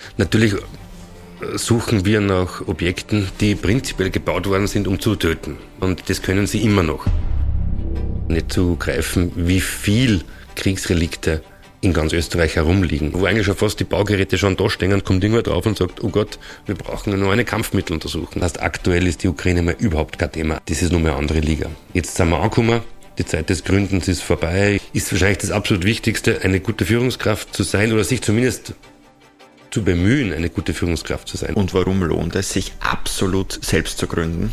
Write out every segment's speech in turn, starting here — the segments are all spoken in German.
Natürlich suchen wir nach Objekten, die prinzipiell gebaut worden sind, um zu töten. Und das können sie immer noch. Nicht zu greifen, wie viel Kriegsrelikte in ganz Österreich herumliegen, wo eigentlich schon fast die Baugeräte schon da stehen, kommt irgendwer drauf und sagt, oh Gott, wir brauchen nur eine Kampfmitteluntersuchung. Das heißt, aktuell ist die Ukraine mal überhaupt kein Thema. Das ist nur mehr eine andere Liga. Jetzt sind wir angekommen, die Zeit des Gründens ist vorbei. Ist wahrscheinlich das absolut Wichtigste, eine gute Führungskraft zu sein oder sich zumindest zu bemühen, eine gute Führungskraft zu sein. Und warum lohnt es sich absolut selbst zu gründen?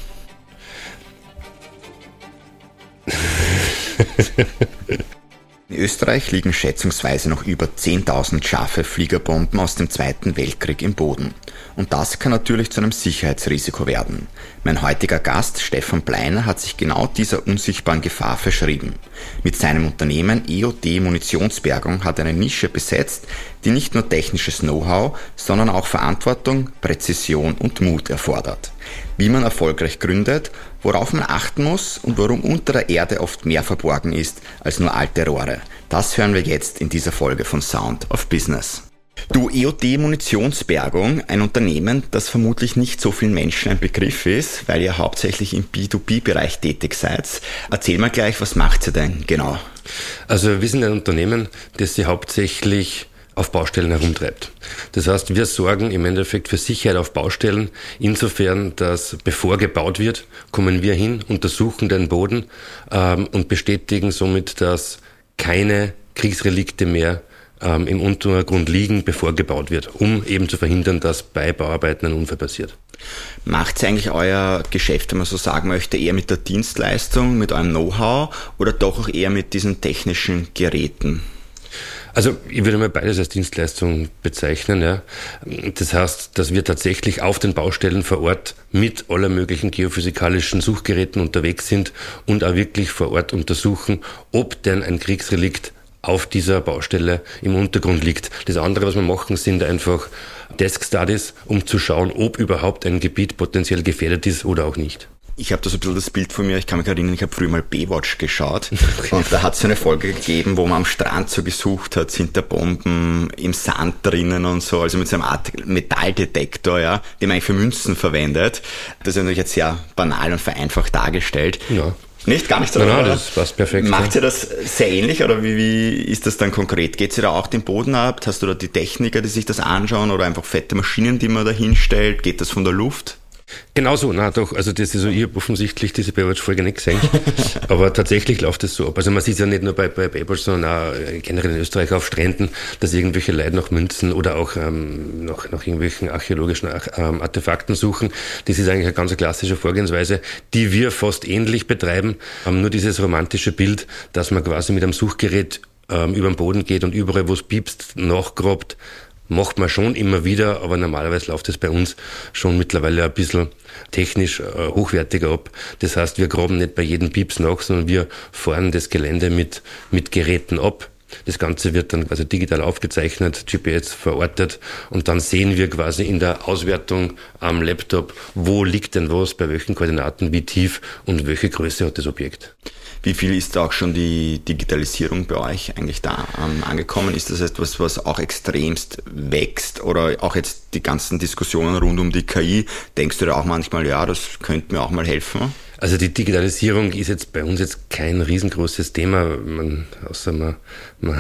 In Österreich liegen schätzungsweise noch über 10.000 scharfe Fliegerbomben aus dem Zweiten Weltkrieg im Boden. Und das kann natürlich zu einem Sicherheitsrisiko werden. Mein heutiger Gast, Stefan Bleiner, hat sich genau dieser unsichtbaren Gefahr verschrieben. Mit seinem Unternehmen EOD Munitionsbergung hat er eine Nische besetzt, die nicht nur technisches Know-how, sondern auch Verantwortung, Präzision und Mut erfordert. Wie man erfolgreich gründet, worauf man achten muss und warum unter der Erde oft mehr verborgen ist als nur alte Rohre. Das hören wir jetzt in dieser Folge von Sound of Business. Du, EOD Munitionsbergung, ein Unternehmen, das vermutlich nicht so vielen Menschen ein Begriff ist, weil ihr hauptsächlich im B2B-Bereich tätig seid. Erzähl mal gleich, was macht ihr denn genau? Also wir sind ein Unternehmen, das sich hauptsächlich auf Baustellen herumtreibt. Das heißt, wir sorgen im Endeffekt für Sicherheit auf Baustellen, insofern, dass bevor gebaut wird, kommen wir hin, untersuchen den Boden und bestätigen somit, dass keine Kriegsrelikte mehr im Untergrund liegen, bevor gebaut wird, um eben zu verhindern, dass bei Bauarbeiten ein Unfall passiert. Macht ihr eigentlich euer Geschäft, wenn man so sagen möchte, eher mit der Dienstleistung, mit eurem Know-how oder doch auch eher mit diesen technischen Geräten? Also ich würde mal beides als Dienstleistung bezeichnen. Ja. Das heißt, dass wir tatsächlich auf den Baustellen vor Ort mit aller möglichen geophysikalischen Suchgeräten unterwegs sind und auch wirklich vor Ort untersuchen, ob denn ein Kriegsrelikt auf dieser Baustelle im Untergrund liegt. Das andere, was wir machen, sind einfach Desk Studies, um zu schauen, ob überhaupt ein Gebiet potenziell gefährdet ist oder auch nicht. Ich habe da so ein bisschen das Bild von mir, ich kann mich erinnern, ich habe früher mal Baywatch geschaut und da hat es so eine Folge gegeben, wo man am Strand so gesucht hat, sind da Bomben im Sand drinnen und so, also mit so einem Art Metalldetektor, ja, den man eigentlich für Münzen verwendet. Das ist natürlich jetzt sehr banal und vereinfacht dargestellt. Ja. Nicht? Gar nicht so. Nein, das passt perfekt. Macht ihr das sehr ähnlich oder wie ist das dann konkret? Geht ihr da auch den Boden ab? Hast du da die Techniker, die sich das anschauen oder einfach fette Maschinen, die man da hinstellt? Geht das von der Luft? Genau so, na doch, also das ist so, ich habe offensichtlich diese Baywatch-Folge nicht gesehen, aber tatsächlich läuft das so ab. Also man sieht es ja nicht nur bei Baywatch, sondern auch generell in Österreich auf Stränden, dass irgendwelche Leute nach Münzen oder auch nach irgendwelchen archäologischen Artefakten suchen. Das ist eigentlich eine ganz klassische Vorgehensweise, die wir fast ähnlich betreiben, nur dieses romantische Bild, dass man quasi mit einem Suchgerät über den Boden geht und überall, wo es piepst, nachgrabt. Macht man schon immer wieder, aber normalerweise läuft es bei uns schon mittlerweile ein bisschen technisch hochwertiger ab. Das heißt, wir graben nicht bei jedem Pieps nach, sondern wir fahren das Gelände mit Geräten ab. Das Ganze wird dann quasi digital aufgezeichnet, GPS verortet und dann sehen wir quasi in der Auswertung am Laptop, wo liegt denn was, bei welchen Koordinaten, wie tief und welche Größe hat das Objekt. Wie viel ist da auch schon die Digitalisierung bei euch eigentlich da angekommen? Ist das etwas, was auch extremst wächst oder auch jetzt die ganzen Diskussionen rund um die KI? Denkst du da auch manchmal, ja, das könnte mir auch mal helfen? Also die Digitalisierung ist jetzt bei uns jetzt kein riesengroßes Thema, außer man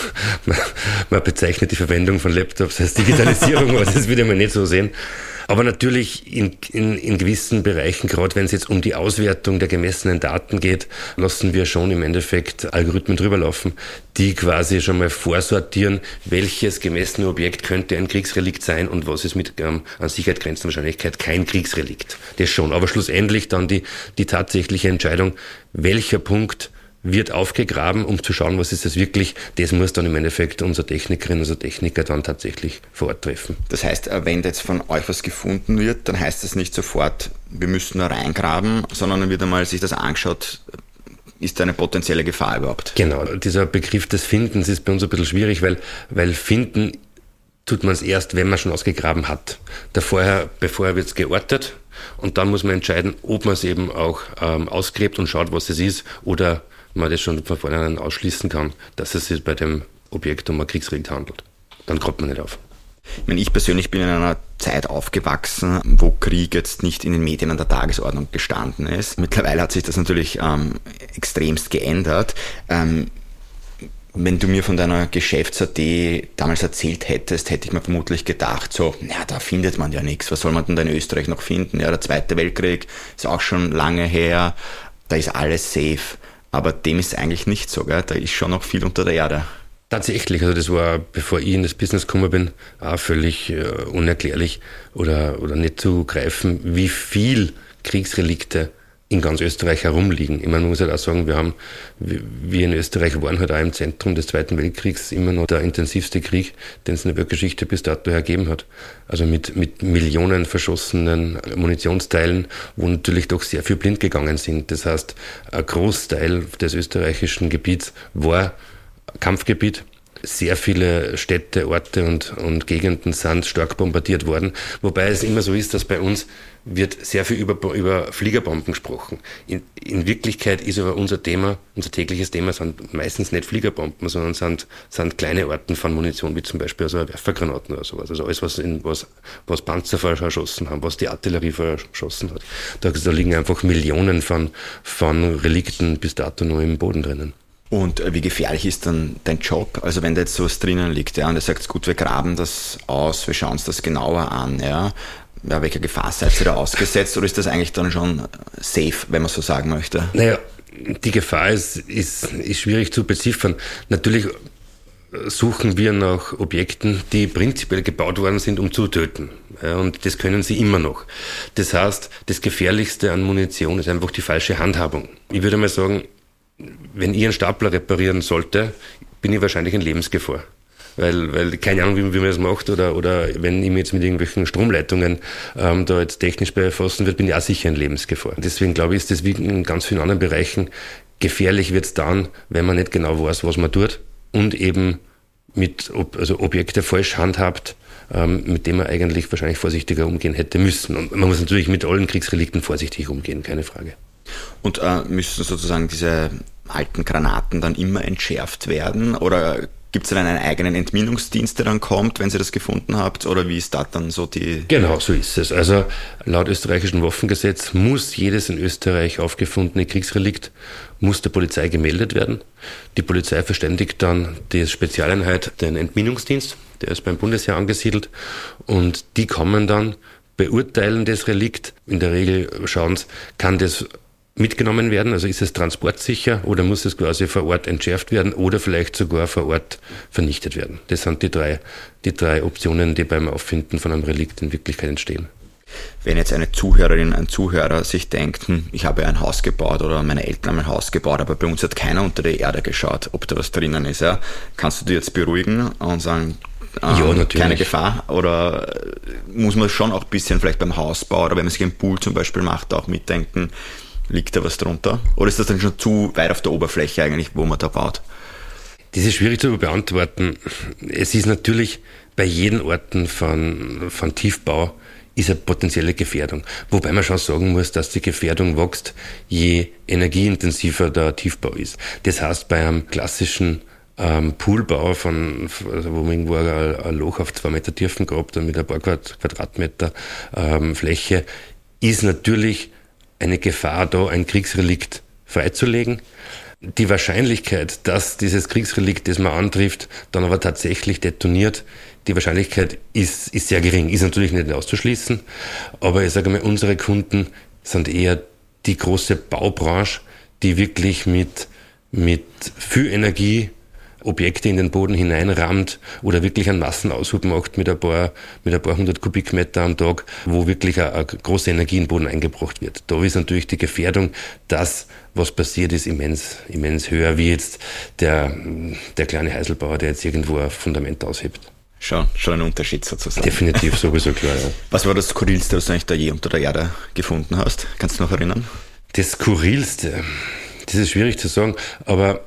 bezeichnet die Verwendung von Laptops als Digitalisierung, aber das würde man nicht so sehen. Aber natürlich in gewissen Bereichen, gerade wenn es jetzt um die Auswertung der gemessenen Daten geht, lassen wir schon im Endeffekt Algorithmen drüber laufen, die quasi schon mal vorsortieren, welches gemessene Objekt könnte ein Kriegsrelikt sein und was ist mit an Sicherheit grenzender Wahrscheinlichkeit kein Kriegsrelikt. Das schon. Aber schlussendlich dann die tatsächliche Entscheidung, welcher Punkt wird aufgegraben, um zu schauen, was ist das wirklich. Das muss dann im Endeffekt unser Technikerin, unser Techniker dann tatsächlich vor Ort treffen. Das heißt, wenn jetzt von euch was gefunden wird, dann heißt das nicht sofort, wir müssen da reingraben, sondern dann wird einmal sich das angeschaut, ist da eine potenzielle Gefahr überhaupt? Genau, dieser Begriff des Findens ist bei uns ein bisschen schwierig, weil finden tut man es erst, wenn man schon ausgegraben hat. Vorher wird es geortet und dann muss man entscheiden, ob man es eben auch ausgräbt und schaut, was es ist oder man das schon von vornherein ausschließen kann, dass es sich bei dem Objekt um ein Kriegsrelikt handelt. Dann kommt man nicht auf. Ich meine, ich persönlich bin in einer Zeit aufgewachsen, wo Krieg jetzt nicht in den Medien an der Tagesordnung gestanden ist. Mittlerweile hat sich das natürlich extremst geändert. Wenn du mir von deiner Geschäftsidee damals erzählt hättest, hätte ich mir vermutlich gedacht, so, na, da findet man ja nichts. Was soll man denn da in Österreich noch finden? Ja, der Zweite Weltkrieg ist auch schon lange her, da ist alles safe. Aber dem ist eigentlich nicht so, gell? Da ist schon noch viel unter der Erde. Tatsächlich, also das war, bevor ich in das Business gekommen bin, auch völlig unerklärlich oder nicht zu greifen, wie viel Kriegsrelikte in ganz Österreich herumliegen. Ich meine, man muss halt auch sagen, wir in Österreich waren halt auch im Zentrum des Zweiten Weltkriegs immer noch der intensivste Krieg, den es in der Weltgeschichte bis dato ergeben hat. Also mit Millionen verschossenen Munitionsteilen, wo natürlich doch sehr viel blind gegangen sind. Das heißt, ein Großteil des österreichischen Gebiets war Kampfgebiet. Sehr viele Städte, Orte und Gegenden sind stark bombardiert worden. Wobei es immer so ist, dass bei uns wird sehr viel über Fliegerbomben gesprochen. In Wirklichkeit ist aber unser tägliches Thema sind meistens nicht Fliegerbomben, sondern sind kleine Arten von Munition, wie zum Beispiel also Werfergranaten oder sowas. Also alles, was Panzer verschossen haben, was die Artillerie verschossen hat. Da liegen einfach Millionen von Relikten bis dato noch im Boden drinnen. Und wie gefährlich ist dann dein Job? Also wenn da jetzt sowas drinnen liegt, ja, und du sagst, gut, wir graben das aus, wir schauen uns das genauer an, ja, welcher Gefahr seid ihr da ausgesetzt, oder ist das eigentlich dann schon safe, wenn man so sagen möchte? Naja, die Gefahr ist schwierig zu beziffern. Natürlich suchen wir nach Objekten, die prinzipiell gebaut worden sind, um zu töten. Ja, und das können sie immer noch. Das heißt, das Gefährlichste an Munition ist einfach die falsche Handhabung. Ich würde mal sagen, wenn ich einen Stapler reparieren sollte, bin ich wahrscheinlich in Lebensgefahr. Weil keine Ahnung, wie man das macht, oder wenn ich mich jetzt mit irgendwelchen Stromleitungen da jetzt technisch befassen wird, bin ich auch sicher in Lebensgefahr. Deswegen glaube ich, ist das wie in ganz vielen anderen Bereichen gefährlich wird es dann, wenn man nicht genau weiß, was man tut und eben also Objekte falsch handhabt, mit dem man eigentlich wahrscheinlich vorsichtiger umgehen hätte müssen. Und man muss natürlich mit allen Kriegsrelikten vorsichtig umgehen, keine Frage. Und müssen sozusagen diese alten Granaten dann immer entschärft werden? Oder gibt es dann einen eigenen Entminungsdienst, der dann kommt, wenn ihr das gefunden habt? Oder wie ist das dann so die... Genau, so ist es. Also laut österreichischem Waffengesetz muss jedes in Österreich aufgefundene Kriegsrelikt muss der Polizei gemeldet werden. Die Polizei verständigt dann die Spezialeinheit, den Entminungsdienst, der ist beim Bundesheer angesiedelt, und die kommen dann, beurteilen das Relikt. In der Regel schauen sie, kann das mitgenommen werden, also ist es transportsicher oder muss es quasi vor Ort entschärft werden oder vielleicht sogar vor Ort vernichtet werden. Das sind die drei Optionen, die beim Auffinden von einem Relikt in Wirklichkeit entstehen. Wenn jetzt eine Zuhörerin, ein Zuhörer sich denkt, ich habe ein Haus gebaut oder meine Eltern haben ein Haus gebaut, aber bei uns hat keiner unter die Erde geschaut, ob da was drinnen ist, ja, kannst du dir jetzt beruhigen und sagen, ja, natürlich. Keine Gefahr? Oder muss man schon auch ein bisschen vielleicht beim Hausbau oder wenn man sich einen Pool zum Beispiel macht, auch mitdenken, liegt da was drunter? Oder ist das dann schon zu weit auf der Oberfläche eigentlich, wo man da baut? Das ist schwierig zu beantworten. Es ist natürlich bei jedem Orten von Tiefbau ist eine potenzielle Gefährdung. Wobei man schon sagen muss, dass die Gefährdung wächst, je energieintensiver der Tiefbau ist. Das heißt, bei einem klassischen Poolbau, also wo man irgendwo ein Loch auf 2 Meter Tiefen gehabt und mit ein paar Quadratmeter Fläche, ist natürlich eine Gefahr da, ein Kriegsrelikt freizulegen. Die Wahrscheinlichkeit, dass dieses Kriegsrelikt, das man antrifft, dann aber tatsächlich detoniert, die Wahrscheinlichkeit ist sehr gering. Ist natürlich nicht auszuschließen, aber ich sage mal, unsere Kunden sind eher die große Baubranche, die wirklich mit viel Energie Objekte in den Boden hineinrammt oder wirklich einen Massenaushub macht mit ein paar 100 Kubikmeter am Tag, wo wirklich eine große Energie in den Boden eingebracht wird. Da ist natürlich die Gefährdung, dass was passiert ist, immens höher, wie jetzt der kleine Heiselbauer, der jetzt irgendwo ein Fundament aushebt. Schon ein Unterschied sozusagen. Definitiv, sowieso klar, ja. Was war das Skurrilste, was du eigentlich da je unter der Erde gefunden hast? Kannst du dich noch erinnern? Das Skurrilste, das ist schwierig zu sagen, aber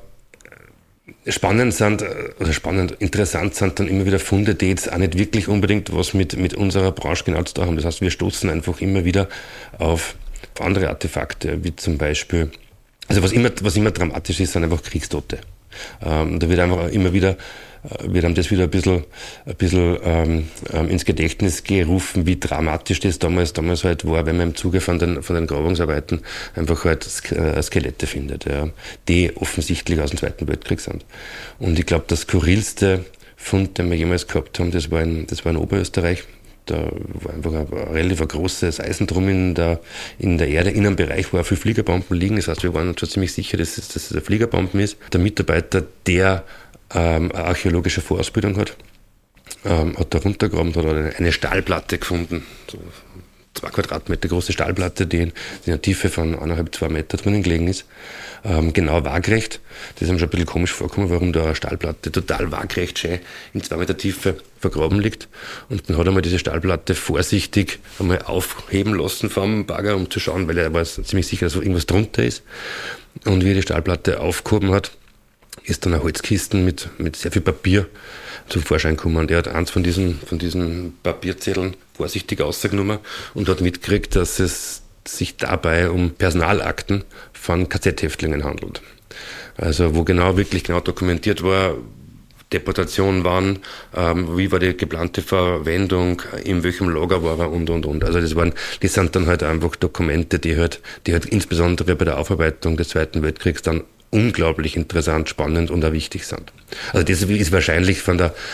interessant sind dann immer wieder Funde, die jetzt auch nicht wirklich unbedingt was mit unserer Branche genau zu tun haben. Das heißt, wir stoßen einfach immer wieder auf andere Artefakte, wie zum Beispiel, also was immer dramatisch ist, sind einfach Kriegstote. Da wird einfach immer wieder wird einem das wieder ein bisschen ins Gedächtnis gerufen, wie dramatisch das damals halt war, wenn man im Zuge von den Grabungsarbeiten einfach halt Skelette findet, ja, die offensichtlich aus dem Zweiten Weltkrieg sind. Und ich glaube, das skurrilste Fund, den wir jemals gehabt haben, das war in Oberösterreich. Da war einfach ein relativ großes Eisendrum in der Erde. In einem Bereich, wo auch viele Fliegerbomben liegen. Das heißt, wir waren uns schon ziemlich sicher, dass es eine Fliegerbomben ist. Der Mitarbeiter, der eine archäologische Vorausbildung hat da runtergegraben, hat eine Stahlplatte gefunden. So 2 Quadratmeter große Stahlplatte, die in einer Tiefe von 1,5-2 Meter drinnen gelegen ist. Genau waagrecht. Das ist ihm schon ein bisschen komisch vorgekommen, warum da eine Stahlplatte total waagrecht schön in 2 Meter Tiefe vergraben liegt. Und dann hat er mal diese Stahlplatte vorsichtig einmal aufheben lassen vom Bagger, um zu schauen, weil er war ziemlich sicher, dass irgendwas drunter ist. Und wie er die Stahlplatte aufgehoben hat, ist dann eine Holzkisten mit sehr viel Papier zum Vorschein gekommen. Und er hat eins von diesen Papierzetteln vorsichtig rausgenommen und hat mitgekriegt, dass es sich dabei um Personalakten von KZ-Häftlingen handelt. Also wo wirklich genau dokumentiert war, Deportation waren, wie war die geplante Verwendung, in welchem Lager war er und. Also das sind dann halt einfach Dokumente, die halt insbesondere bei der Aufarbeitung des Zweiten Weltkriegs dann unglaublich interessant, spannend und auch wichtig sind. Also das ist wahrscheinlich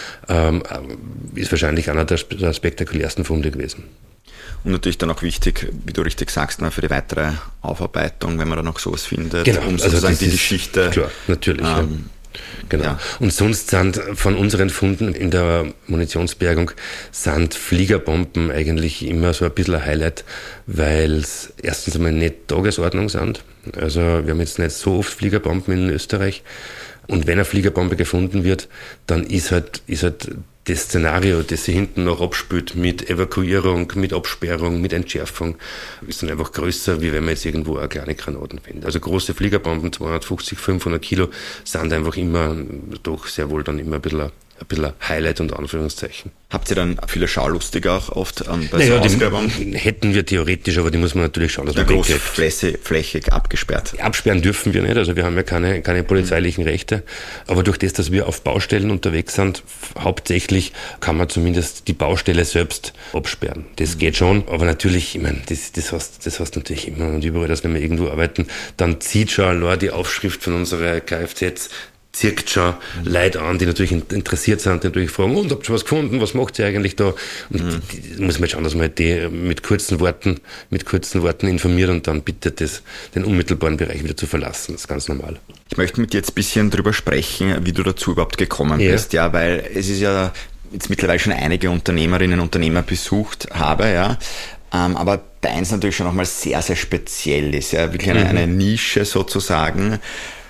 einer der spektakulärsten Funde gewesen. Und natürlich dann auch wichtig, wie du richtig sagst, für die weitere Aufarbeitung, wenn man dann noch sowas findet, genau, um sozusagen die Geschichte. Klar, natürlich. Genau. Ja. Und sonst sind von unseren Funden in der Munitionsbergung sind Fliegerbomben eigentlich immer so ein bisschen ein Highlight, weil es erstens einmal nicht Tagesordnung sind. Also wir haben jetzt nicht so oft Fliegerbomben in Österreich. Und wenn eine Fliegerbombe gefunden wird, dann ist halt das Szenario, das sie hinten noch abspült mit Evakuierung, mit Absperrung, mit Entschärfung, ist dann einfach größer, wie wenn man jetzt irgendwo eine kleine Granaten findet. Also große Fliegerbomben, 250, 500 Kilo, sind einfach immer, doch sehr wohl dann immer ein bisschen Highlight und Anführungszeichen. Habt ihr dann viele Schaulustige auch oft bei so Ausgrabungen? Hätten wir theoretisch, aber die muss man natürlich schauen, dass man großflächig abgesperrt. Absperren dürfen wir nicht, also wir haben ja keine polizeilichen Rechte, aber durch das, dass wir auf Baustellen unterwegs sind, hauptsächlich kann man zumindest die Baustelle selbst absperren. Das geht schon, aber natürlich, ich meine, das heißt natürlich immer und überall, dass wenn wir irgendwo arbeiten, dann zieht schon allein die Aufschrift von unserer Kfz, zirkt schon Leute an, die natürlich interessiert sind, die natürlich fragen, und habt ihr was gefunden, was macht ihr eigentlich da? Und die muss man schauen, dass man die mit kurzen Worten informiert und dann bittet, den unmittelbaren Bereich wieder zu verlassen. Das ist ganz normal. Ich möchte mit dir jetzt ein bisschen drüber sprechen, wie du dazu überhaupt gekommen bist, ja, weil es ist ja jetzt mittlerweile schon einige Unternehmerinnen und Unternehmer besucht habe, ja. Aber deins natürlich schon nochmal sehr, sehr speziell ist, ja, wirklich eine Nische sozusagen.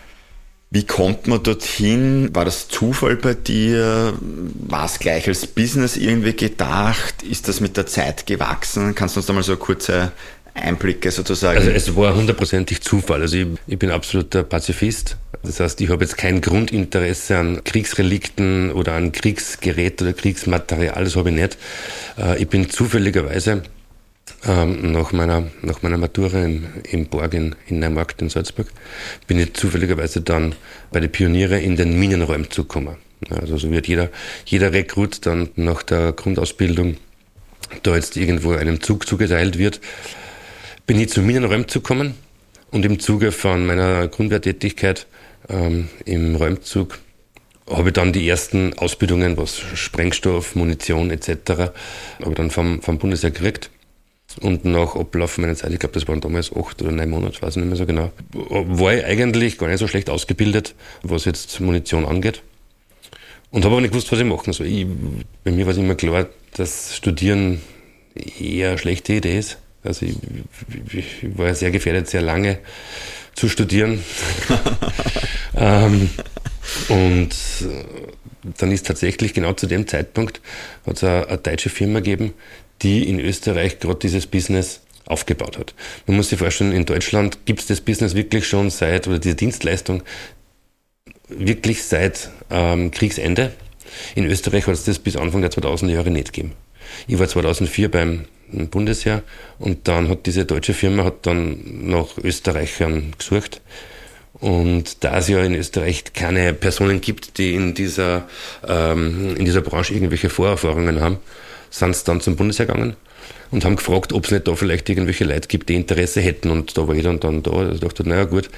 Wie kommt man dorthin? War das Zufall bei dir? War es gleich als Business irgendwie gedacht? Ist das mit der Zeit gewachsen? Kannst du uns da mal so kurze Einblicke sozusagen? Also es war 100%ig Zufall. Also ich bin absoluter Pazifist. Das heißt, ich habe jetzt kein Grundinteresse an Kriegsrelikten oder an Kriegsgerät oder Kriegsmaterial. Das habe ich nicht. Ich bin zufälligerweise nach meiner Matura im Borg in Neumarkt in Salzburg, bin ich zufälligerweise dann bei den Pioniere in den Minenräumzug gekommen. Also so wird jeder Rekrut dann nach der Grundausbildung da jetzt irgendwo einem Zug zugeteilt wird, bin ich zum Minenräumzug gekommen und im Zuge von meiner Grundwehrtätigkeit im Räumzug habe ich dann die ersten Ausbildungen, was Sprengstoff, Munition etc., habe dann vom Bundesheer gekriegt. Und nach Ablauf meiner Zeit, ich glaube, das waren damals 8 oder 9 Monate, weiß ich nicht mehr so genau, war ich eigentlich gar nicht so schlecht ausgebildet, was jetzt Munition angeht. Und habe aber nicht gewusst, was ich machen soll. Bei mir war es immer klar, dass Studieren eher eine schlechte Idee ist. Also ich war ja sehr gefährdet, sehr lange zu studieren. Und dann ist tatsächlich genau zu dem Zeitpunkt hat es eine deutsche Firma gegeben, die in Österreich gerade dieses Business aufgebaut hat. Man muss sich vorstellen, in Deutschland gibt es das Business wirklich schon oder diese Dienstleistung wirklich seit Kriegsende. In Österreich hat es das bis Anfang der 2000er Jahre nicht gegeben. Ich war 2004 beim Bundesheer und dann hat diese deutsche Firma dann nach Österreichern gesucht Und da es ja in Österreich keine Personen gibt, die in dieser Branche irgendwelche Vorerfahrungen haben, sind sie dann zum Bundesheer gegangen und haben gefragt, ob es nicht da vielleicht irgendwelche Leute gibt, die Interesse hätten. Und da war ich dann da. Also ich dachte, naja gut,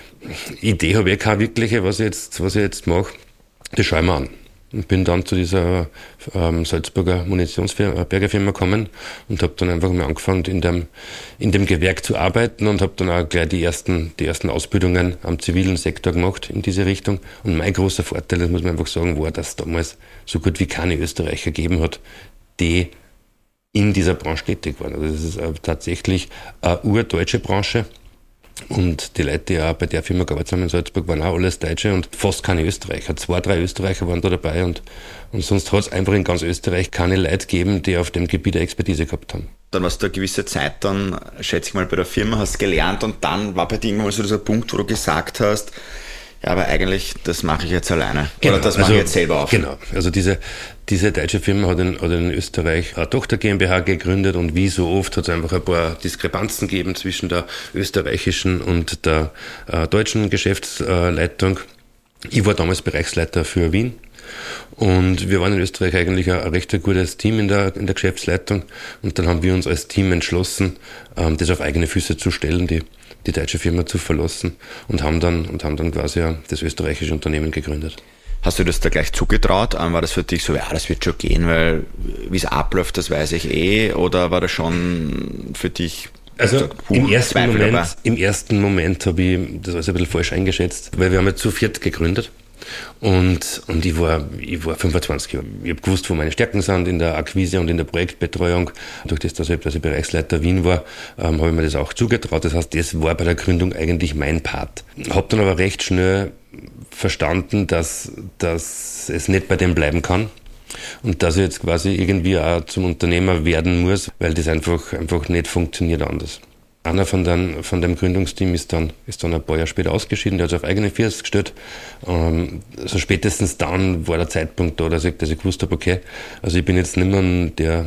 Idee habe ich keine wirkliche, was ich jetzt mache. Das schauen wir an. Und bin dann zu dieser Salzburger Munitionsbergerfirma gekommen und habe dann einfach mal angefangen, in dem Gewerk zu arbeiten und habe dann auch gleich die ersten Ausbildungen am zivilen Sektor gemacht in diese Richtung. Und mein großer Vorteil, das muss man einfach sagen, war, dass es damals so gut wie keine Österreicher gegeben hat, die in dieser Branche tätig waren. Also das ist tatsächlich eine urdeutsche Branche. Und die Leute, die auch bei der Firma gearbeitet haben in Salzburg, waren auch alles Deutsche und fast keine Österreicher. 2, 3 Österreicher waren da dabei und sonst hat es einfach in ganz Österreich keine Leute gegeben, die auf dem Gebiet eine Expertise gehabt haben. Dann warst du eine gewisse Zeit dann, schätze ich mal, bei der Firma, hast gelernt und dann war bei dir irgendwann mal so dieser Punkt, wo du gesagt hast, ja, aber eigentlich, das mache ich jetzt alleine. Genau, oder das mache ich jetzt selber auf. Genau, also diese deutsche Firma hat in Österreich eine Tochter GmbH gegründet und wie so oft hat es einfach ein paar Diskrepanzen gegeben zwischen der österreichischen und der deutschen Geschäftsleitung. Ich war damals Bereichsleiter für Wien und wir waren in Österreich eigentlich ein recht gutes Team in der Geschäftsleitung und dann haben wir uns als Team entschlossen, das auf eigene Füße zu stellen, die deutsche Firma zu verlassen und haben dann quasi das österreichische Unternehmen gegründet. Hast du das da gleich zugetraut? War das für dich so, ja, das wird schon gehen, weil wie es abläuft, das weiß ich oder war das schon für dich? Also im ersten Moment habe ich das alles ein bisschen falsch eingeschätzt, weil wir haben jetzt zu viert gegründet. Und ich war 25 Jahre. Ich habe gewusst, wo meine Stärken sind in der Akquise und in der Projektbetreuung. Durch das, dass ich Bereichsleiter Wien war, habe ich mir das auch zugetraut. Das heißt, das war bei der Gründung eigentlich mein Part. Habe dann aber recht schnell verstanden, dass es nicht bei dem bleiben kann. Und dass ich jetzt quasi irgendwie auch zum Unternehmer werden muss, weil das einfach nicht funktioniert anders. Einer von dem Gründungsteam ist dann ein paar Jahre später ausgeschieden, der hat sich auf eigene Füße gestellt. Also spätestens dann war der Zeitpunkt da, dass ich gewusst habe, okay, also ich bin jetzt nicht mehr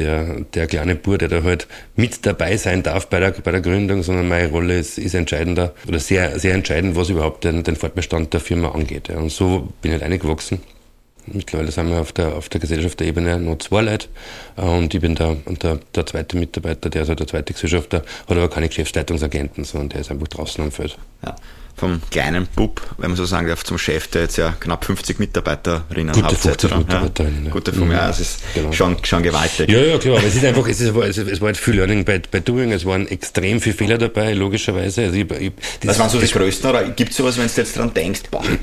der kleine Bub, der da halt mit dabei sein darf bei der Gründung, sondern meine Rolle ist entscheidender oder sehr, sehr entscheidend, was überhaupt den Fortbestand der Firma angeht. Und so bin ich halt reingewachsen. Mittlerweile sind wir auf der Gesellschafterebene noch 2 Leute und ich bin der zweite Mitarbeiter, der ist halt der zweite Gesellschafter, hat aber keine Geschäftsleitungsagenten, sondern der ist einfach draußen am Feld. Ja. Vom kleinen Bub, wenn man so sagen darf, zum Chef, der jetzt ja knapp 50 Mitarbeiterinnen hat. Gute 50 Mitarbeiterinnen. Ja. Gute 50, ja, es ist genau. schon gewaltig. Ja, klar, aber es war halt viel Learning by Doing, es waren extrem viele Fehler dabei, logischerweise. Also was waren so die größten, oder gibt es sowas, wenn du jetzt dran denkst,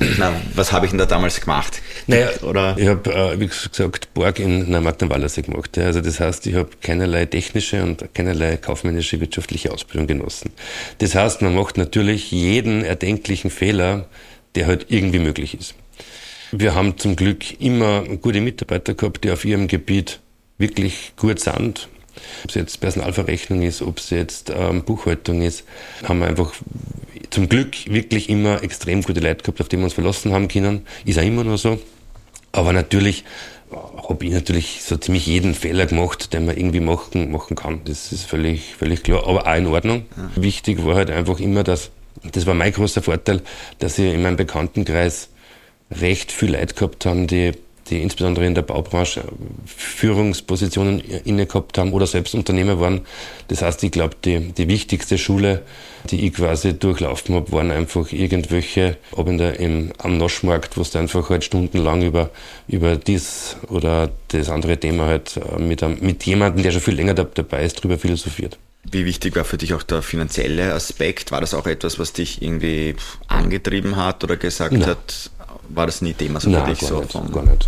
was habe ich denn da damals gemacht? Naja, oder? Ich habe, wie gesagt, Borg in Markt am Wallersee gemacht. Ja. Also das heißt, ich habe keinerlei technische und keinerlei kaufmännische wirtschaftliche Ausbildung genossen. Das heißt, man macht natürlich jeden erdenklichen Fehler, der halt irgendwie möglich ist. Wir haben zum Glück immer gute Mitarbeiter gehabt, die auf ihrem Gebiet wirklich gut sind. Ob es jetzt Personalverrechnung ist, ob es jetzt Buchhaltung ist, haben wir einfach zum Glück wirklich immer extrem gute Leute gehabt, auf die wir uns verlassen haben können. Ist auch immer noch so. Aber natürlich habe ich so ziemlich jeden Fehler gemacht, den man irgendwie machen kann. Das ist völlig klar, aber auch in Ordnung. Ja. Wichtig war halt einfach immer, das war mein großer Vorteil, dass ich in meinem Bekanntenkreis recht viel Leute gehabt haben, die insbesondere in der Baubranche Führungspositionen inne gehabt haben oder selbst Unternehmer waren. Das heißt, ich glaube, die wichtigste Schule, die ich quasi durchlaufen habe, waren einfach irgendwelche Abende am Naschmarkt, wo du einfach halt stundenlang über dies oder das andere Thema halt mit jemandem, der schon viel länger dabei ist, drüber philosophiert. Wie wichtig war für dich auch der finanzielle Aspekt? War das auch etwas, was dich irgendwie angetrieben hat oder gesagt hat, war das nie Thema so für dich? Gar nicht.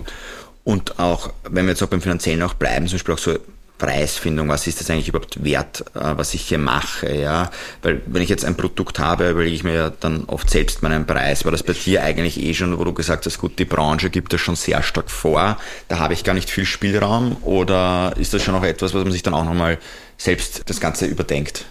Und auch, wenn wir jetzt auch beim Finanziellen auch bleiben, zum Beispiel auch so Preisfindung, was ist das eigentlich überhaupt wert, was ich hier mache, ja? Weil wenn ich jetzt ein Produkt habe, überlege ich mir ja dann oft selbst meinen Preis. War das bei dir eigentlich schon, wo du gesagt hast, gut, die Branche gibt das schon sehr stark vor, da habe ich gar nicht viel Spielraum, oder ist das schon auch etwas, was man sich dann auch nochmal selbst das Ganze überdenkt?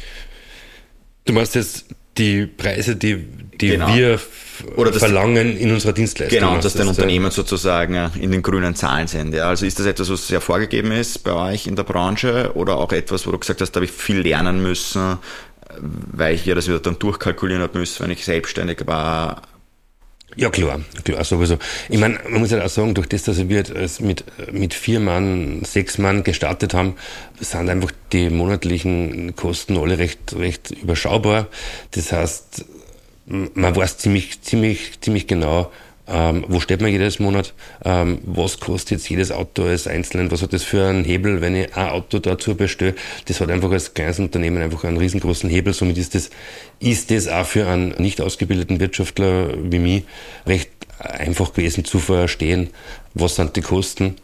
Du meinst jetzt die Preise, die wir verlangen in unserer Dienstleistung. Genau, dass den Unternehmen sozusagen in den grünen Zahlen sind. Ja. Also ist das etwas, was sehr vorgegeben ist bei euch in der Branche, oder auch etwas, wo du gesagt hast, da habe ich viel lernen müssen, weil ich ja das wieder dann durchkalkulieren habe müssen, wenn ich selbstständig war. Ja, klar, sowieso. Ich meine, man muss halt auch sagen, durch das, dass wir mit 4 Mann, 6 Mann gestartet haben, sind einfach die monatlichen Kosten alle recht überschaubar. Das heißt, man weiß ziemlich genau, wo steht man jedes Monat, was kostet jetzt jedes Auto als Einzelnen, was hat das für einen Hebel, wenn ich ein Auto dazu bestelle. Das hat einfach als kleines Unternehmen einfach einen riesengroßen Hebel. Somit ist das auch für einen nicht ausgebildeten Wirtschaftler wie mich recht einfach gewesen zu verstehen, was sind die Kosten,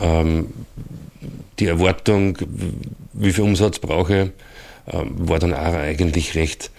die Erwartung, wie viel Umsatz brauche ich, war dann auch eigentlich recht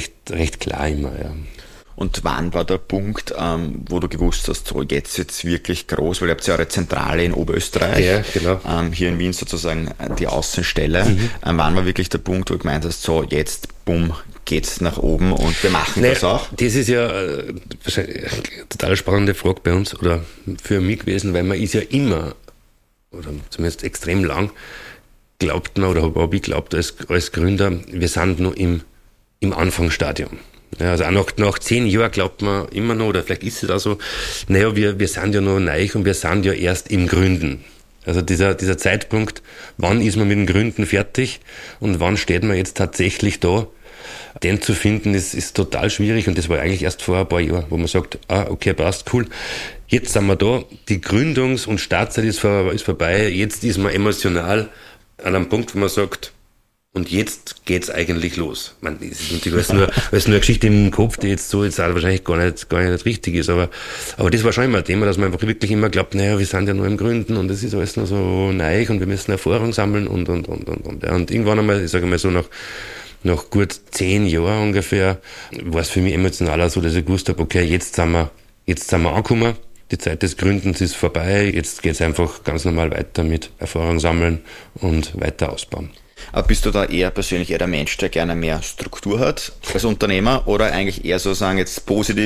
klar immer, ja. Und wann war der Punkt, wo du gewusst hast, so jetzt wirklich groß, weil ihr habt ja eure Zentrale in Oberösterreich, ja, genau. Hier in Wien sozusagen die Außenstelle. Wann war wirklich der Punkt, wo du gemeint hast, so jetzt, bumm, geht's nach oben und wir machen das auch? Das ist ja wahrscheinlich eine total spannende Frage bei uns oder für mich gewesen, weil man ist ja immer, oder zumindest extrem lang, glaubt man oder habe ich geglaubt als Gründer, wir sind noch im Anfangsstadium. Ja, also auch nach 10 Jahren glaubt man immer noch, oder vielleicht ist es auch so, naja, wir sind ja noch neu und wir sind ja erst im Gründen. Also dieser Zeitpunkt, wann ist man mit dem Gründen fertig und wann steht man jetzt tatsächlich da, den zu finden, ist total schwierig und das war eigentlich erst vor ein paar Jahren, wo man sagt, okay, passt, cool, jetzt sind wir da, die Gründungs- und Startzeit ist vorbei, jetzt ist man emotional an einem Punkt, wo man sagt, und jetzt geht's eigentlich los. Ich meine, das ist natürlich nur eine Geschichte im Kopf, die jetzt auch wahrscheinlich gar nicht richtig ist, aber das war schon immer ein Thema, dass man einfach wirklich immer glaubt, naja, wir sind ja nur im Gründen und es ist alles nur so neu und wir müssen Erfahrung sammeln und. Ja. Und irgendwann einmal, ich sage mal so nach gut 10 Jahren ungefähr, war es für mich emotionaler so, dass ich gewusst habe, okay, jetzt sind wir angekommen. Die Zeit des Gründens ist vorbei. Jetzt geht's einfach ganz normal weiter mit Erfahrung sammeln und weiter ausbauen. Aber bist du da eher persönlich der Mensch, der gerne mehr Struktur hat als Unternehmer oder eigentlich eher so sagen jetzt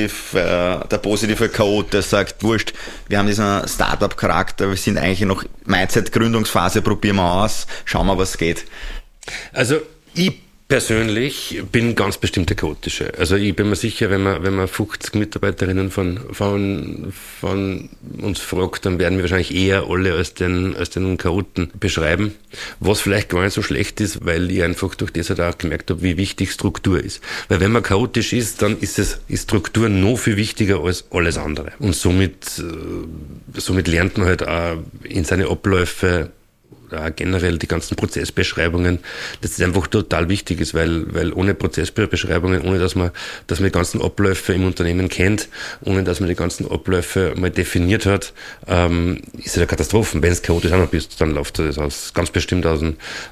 der positive Chaot, der sagt, wurscht, wir haben diesen Startup-Charakter, wir sind eigentlich noch Mindset-Gründungsphase, probieren wir aus, schauen wir, was geht. Also ich persönlich bin ganz bestimmt der Chaotische. Also ich bin mir sicher, wenn man 50 Mitarbeiterinnen von uns fragt, dann werden wir wahrscheinlich eher alle als den Chaoten beschreiben. Was vielleicht gar nicht so schlecht ist, weil ich einfach durch das halt auch gemerkt habe, wie wichtig Struktur ist. Weil wenn man chaotisch ist, dann ist Struktur noch viel wichtiger als alles andere. Und somit lernt man halt auch in seine Abläufe generell die ganzen Prozessbeschreibungen, dass das einfach total wichtig ist, weil ohne Prozessbeschreibungen, ohne dass man die ganzen Abläufe im Unternehmen kennt, ohne dass man die ganzen Abläufe mal definiert hat, ist es eine Katastrophe. Wenn es chaotisch auch noch bist, dann läuft das ganz bestimmt aus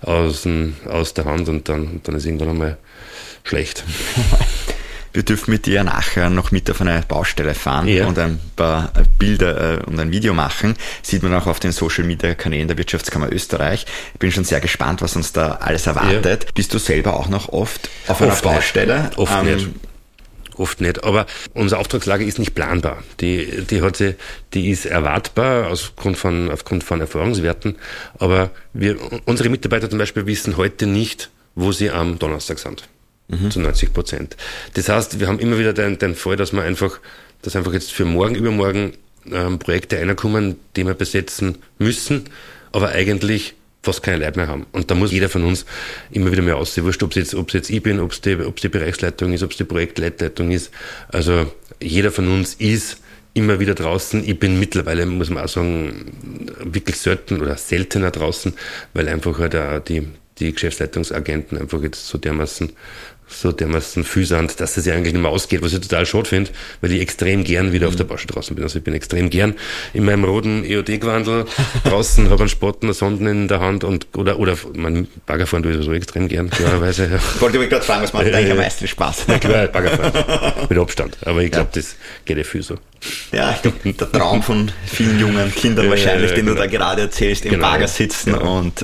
der Hand und dann ist irgendwann einmal schlecht. Wir dürfen mit dir nachher noch mit auf eine Baustelle fahren und ein paar Bilder und ein Video machen. Sieht man auch auf den Social-Media-Kanälen der Wirtschaftskammer Österreich. Ich bin schon sehr gespannt, was uns da alles erwartet. Ja. Bist du selber auch noch oft auf einer Baustelle? Oft nicht, aber unsere Auftragslage ist nicht planbar. Die ist erwartbar aufgrund von Erfahrungswerten, aber unsere Mitarbeiter zum Beispiel wissen heute nicht, wo sie am Donnerstag sind. Zu 90%. Das heißt, wir haben immer wieder den Fall, dass einfach jetzt für morgen, übermorgen Projekte reinkommen, die wir besetzen müssen, aber eigentlich fast keine Leute mehr haben. Und da muss jeder von uns immer wieder mehr aussehen. Wurscht, ob es jetzt ich bin, ob es die Bereichsleitung ist, ob es die Projektleitleitung ist. Also jeder von uns ist immer wieder draußen. Ich bin mittlerweile, muss man auch sagen, wirklich seltener draußen, weil einfach halt auch die Geschäftsleitungsagenten einfach jetzt so dermaßen viel sind, dass es ja eigentlich nicht mehr ausgeht, was ich total schade finde, weil ich extrem gern wieder auf der Baustelle draußen bin. Also ich bin extrem gern in meinem roten EOD-Gewandel draußen, habe einen Spaten, eine Sonden in der Hand oder mein Baggerfahren tue ich sowieso extrem gern, klarerweise. Ja. Ich wollte mich gerade fragen, was macht eigentlich am meisten Spaß? Ja, klar, Baggerfahren. Mit Abstand. Aber ich glaube, das geht ja viel so. Ja, ich glaube, der Traum von vielen jungen Kindern wahrscheinlich, den du da gerade erzählst, im Bagger sitzen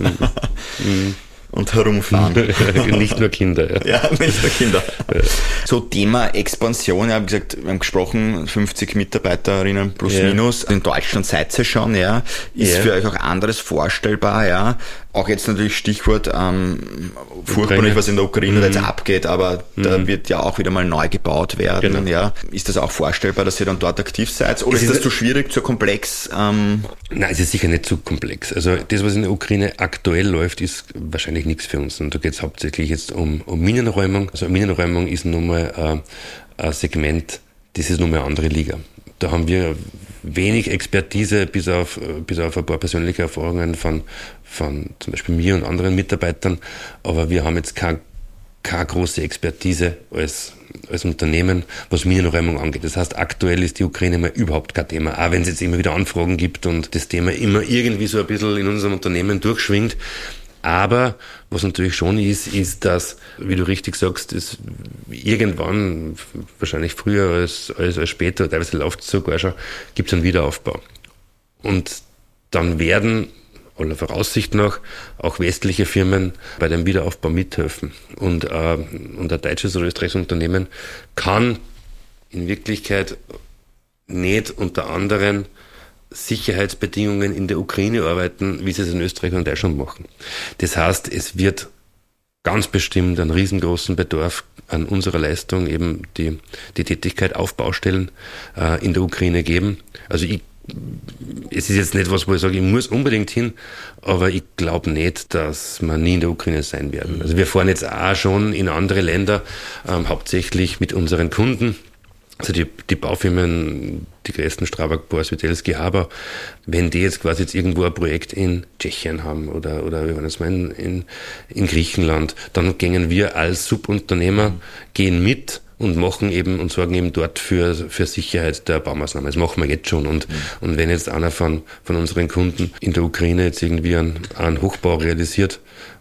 und herumfahren. Nicht nur Kinder. Ja, nicht nur Kinder. Ja. So Thema Expansion, ja, wie gesagt, wir haben gesprochen, 50 Mitarbeiterinnen plus minus. In Deutschland seid ihr schon, ja. Ist für euch auch anderes vorstellbar, ja. Auch jetzt natürlich Stichwort furchtbar nicht, was in der Ukraine jetzt abgeht, aber da wird ja auch wieder mal neu gebaut werden. Genau. Ja. Ist das auch vorstellbar, dass ihr dann dort aktiv seid? Oder ist das zu schwierig, zu komplex? Nein, es ist sicher nicht zu komplex. Also das, was in der Ukraine aktuell läuft, ist wahrscheinlich nichts für uns. Und da geht es hauptsächlich jetzt um Minenräumung. Also Minenräumung ist nun mal ein Segment, das ist nun mal eine andere Liga. Da haben wir wenig Expertise, bis auf ein paar persönliche Erfahrungen von zum Beispiel mir und anderen Mitarbeitern. Aber wir haben jetzt keine große Expertise als Unternehmen, was Minenräumung angeht. Das heißt, aktuell ist die Ukraine mal überhaupt kein Thema. Auch wenn es jetzt immer wieder Anfragen gibt und das Thema immer irgendwie so ein bisschen in unserem Unternehmen durchschwingt. Aber was natürlich schon ist, dass, wie du richtig sagst, es irgendwann, wahrscheinlich früher als später, teilweise läuft es sogar schon, gibt es einen Wiederaufbau. Und dann werden aller Voraussicht nach auch westliche Firmen bei dem Wiederaufbau mithelfen. Und ein deutsches oder österreichisches Unternehmen kann in Wirklichkeit nicht unter anderen Sicherheitsbedingungen in der Ukraine arbeiten, wie sie es in Österreich und Deutschland machen. Das heißt, es wird ganz bestimmt einen riesengroßen Bedarf an unserer Leistung, eben die Tätigkeit auf Baustellen in der Ukraine geben. Also es ist jetzt nicht was, wo ich sage, ich muss unbedingt hin, aber ich glaube nicht, dass wir nie in der Ukraine sein werden. Also wir fahren jetzt auch schon in andere Länder, hauptsächlich mit unseren Kunden. Also die Baufirmen, die größten Strabag, Bors, Witelski, Haber, wenn die jetzt quasi irgendwo ein Projekt in Tschechien haben oder wir waren jetzt mal in Griechenland, dann gehen wir als Subunternehmer, gehen mit und machen eben und sorgen eben dort für Sicherheit der Baumaßnahmen. Das machen wir jetzt schon. Und wenn jetzt einer von unseren Kunden in der Ukraine jetzt irgendwie einen Hochbau realisiert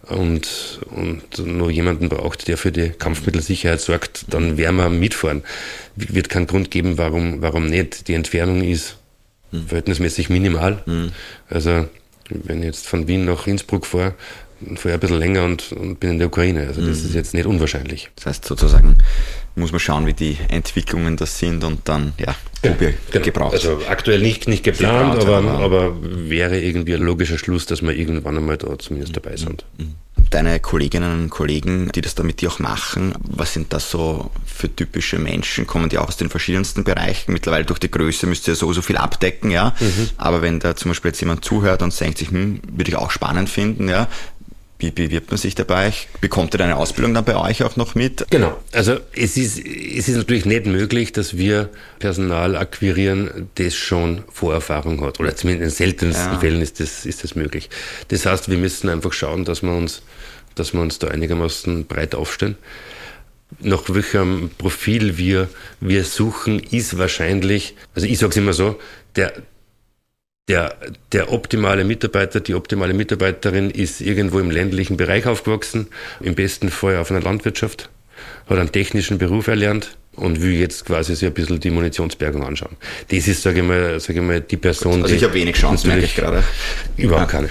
und noch jemanden braucht, der für die Kampfmittelsicherheit sorgt, dann werden wir mitfahren. Wird keinen Grund geben, warum nicht. Die Entfernung ist verhältnismäßig minimal. Also wenn ich jetzt von Wien nach Innsbruck fahre ich ein bisschen länger und bin in der Ukraine. Also das ist jetzt nicht unwahrscheinlich. Das heißt sozusagen, muss man schauen, wie die Entwicklungen das sind und dann, ob ihr gebraucht. Also aktuell nicht geplant, aber wäre irgendwie ein logischer Schluss, dass wir irgendwann einmal da zumindest dabei sind. Deine Kolleginnen und Kollegen, die das da mit dir auch machen, was sind das so für typische Menschen? Kommen die auch aus den verschiedensten Bereichen? Mittlerweile durch die Größe müsst ihr so viel abdecken, ja. Aber wenn da zum Beispiel jetzt jemand zuhört und denkt sich, würde ich auch spannend finden, ja. Wie bewirbt man sich dabei? Bekommt ihr eine Ausbildung dann bei euch auch noch mit? Genau. Also es ist natürlich nicht möglich, dass wir Personal akquirieren, das schon Vorerfahrung hat. Oder zumindest in seltensten Fällen ist das möglich. Das heißt, wir müssen einfach schauen, dass wir uns da einigermaßen breit aufstellen. Nach welchem Profil wir suchen, ist wahrscheinlich, also ich sage es immer so, der optimale Mitarbeiter, die optimale Mitarbeiterin ist irgendwo im ländlichen Bereich aufgewachsen, im besten Fall auf einer Landwirtschaft, hat einen technischen Beruf erlernt und will jetzt quasi sich ein bisschen die Munitionsbergung anschauen. Das ist, sage ich mal, die Person, also ich habe wenig Chancen, merke ich gerade. Überhaupt keine.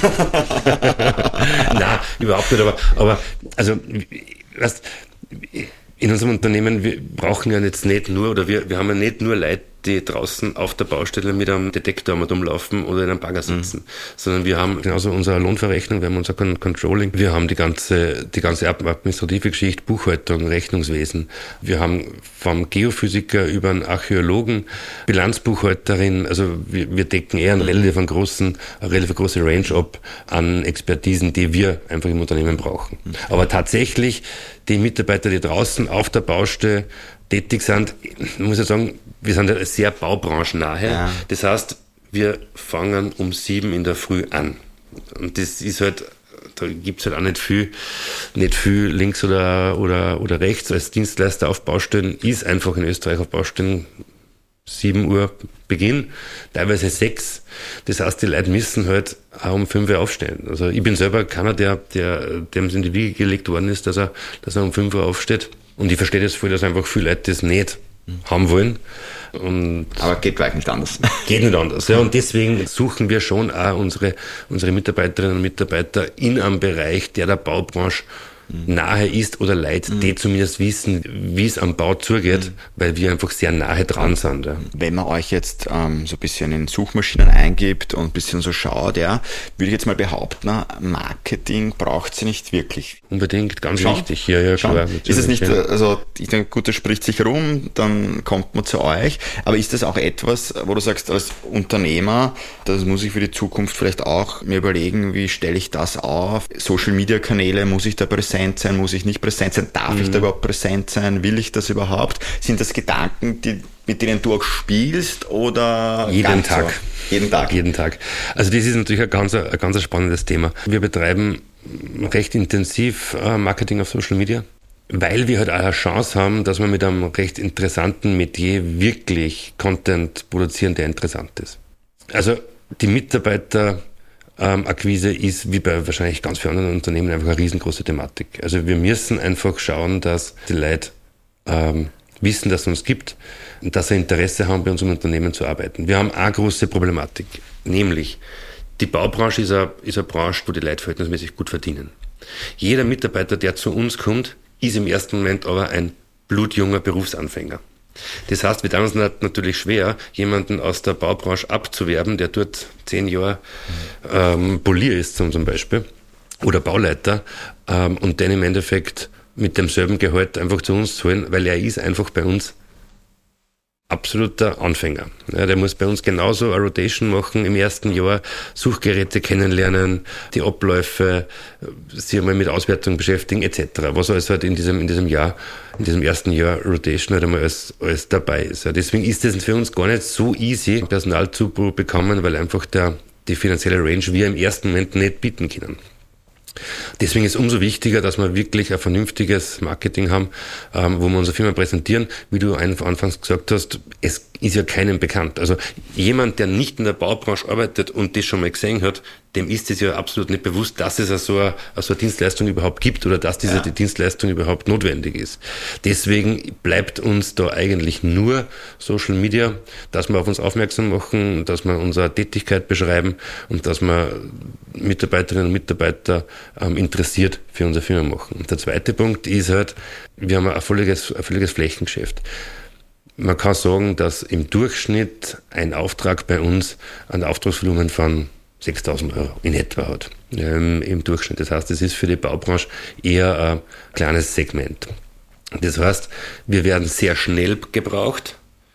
Nein, überhaupt nicht, aber also, weißt, in unserem Unternehmen, wir brauchen ja jetzt nicht nur, oder wir haben ja nicht nur Leute, die draußen auf der Baustelle mit einem Detektor mal rumlaufen oder in einem Bagger sitzen, sondern wir haben genauso unsere Lohnverrechnung, wir haben unser Controlling, wir haben die ganze administrative Geschichte, Buchhaltung, Rechnungswesen, wir haben vom Geophysiker über einen Archäologen, Bilanzbuchhalterin, also wir decken eher eine relativ große Range ab an Expertisen, die wir einfach im Unternehmen brauchen. Aber tatsächlich die Mitarbeiter, die draußen auf der Baustelle tätig sind, muss ich sagen, wir sind ja sehr baubranchennah. Ja. Das heißt, wir fangen um 7 in der Früh an. Und das ist halt, da gibt's halt auch nicht viel links oder rechts. Als Dienstleister auf Baustellen ist einfach in Österreich auf Baustellen 7 Uhr Beginn, teilweise 6. Das heißt, die Leute müssen halt auch um 5 Uhr aufstehen. Also ich bin selber keiner, dem es in die Wiege gelegt worden ist, dass er um 5 Uhr aufsteht. Und ich verstehe das voll, dass einfach viele Leute das nicht haben wollen. Aber geht gleich nicht anders. Geht nicht anders. Ja, und deswegen suchen wir schon auch unsere Mitarbeiterinnen und Mitarbeiter in einem Bereich, der Baubranche nahe ist oder Leute, die zumindest wissen, wie es am Bau zugeht, weil wir einfach sehr nahe dran sind. Ja. Wenn man euch jetzt so ein bisschen in Suchmaschinen eingibt und ein bisschen so schaut, würde ich jetzt mal behaupten, Marketing braucht sie nicht wirklich. Unbedingt, ganz wichtig. Ja, klar. Ist es nicht, also ich denke, gut, das spricht sich rum, dann kommt man zu euch, aber ist das auch etwas, wo du sagst, als Unternehmer, das muss ich für die Zukunft vielleicht auch mir überlegen, wie stelle ich das auf? Social-Media-Kanäle, muss ich da präsent sein, muss ich nicht präsent sein, darf ich da überhaupt präsent sein, will ich das überhaupt? Sind das Gedanken, mit denen du auch spielst oder jeden Tag? So? Jeden Tag. Also das ist natürlich ein ganz spannendes Thema. Wir betreiben recht intensiv Marketing auf Social Media, weil wir halt auch eine Chance haben, dass wir mit einem recht interessanten Metier wirklich Content produzieren, der interessant ist. Also die Mitarbeiterakquise ist, wie bei wahrscheinlich ganz vielen anderen Unternehmen, einfach eine riesengroße Thematik. Also wir müssen einfach schauen, dass die Leute wissen, dass es uns gibt und dass sie Interesse haben, bei unserem Unternehmen zu arbeiten. Wir haben eine große Problematik, nämlich die Baubranche ist eine Branche, wo die Leute verhältnismäßig gut verdienen. Jeder Mitarbeiter, der zu uns kommt, ist im ersten Moment aber ein blutjunger Berufsanfänger. Das heißt, wir tun uns natürlich schwer, jemanden aus der Baubranche abzuwerben, der dort 10 Jahre Polier ist zum Beispiel oder Bauleiter und den im Endeffekt mit demselben Gehalt einfach zu uns zu holen, weil er ist einfach bei uns absoluter Anfänger. Ja, der muss bei uns genauso eine Rotation machen im ersten Jahr, Suchgeräte kennenlernen, die Abläufe, sich einmal mit Auswertung beschäftigen etc. Was alles halt in diesem ersten Jahr Rotation halt einmal alles dabei ist. Ja, deswegen ist das für uns gar nicht so easy, Personal zu bekommen, weil einfach die finanzielle Range wir im ersten Moment nicht bieten können. Deswegen ist umso wichtiger, dass wir wirklich ein vernünftiges Marketing haben, wo wir unsere Firma präsentieren. Wie du anfangs gesagt hast, es ist ja keinem bekannt. Also jemand, der nicht in der Baubranche arbeitet und das schon mal gesehen hat, dem ist es ja absolut nicht bewusst, dass es so eine Dienstleistung überhaupt gibt oder dass diese Dienstleistung überhaupt notwendig ist. Deswegen bleibt uns da eigentlich nur Social Media, dass wir auf uns aufmerksam machen, dass wir unsere Tätigkeit beschreiben und dass wir Mitarbeiterinnen und Mitarbeiter interessiert für unsere Firma machen. Und der zweite Punkt ist halt, wir haben ein völliges Flächengeschäft. Man kann sagen, dass im Durchschnitt ein Auftrag bei uns ein Auftragsvolumen von 6.000 Euro in etwa hat, im Durchschnitt. Das heißt, es ist für die Baubranche eher ein kleines Segment. Das heißt, wir werden sehr schnell gebraucht,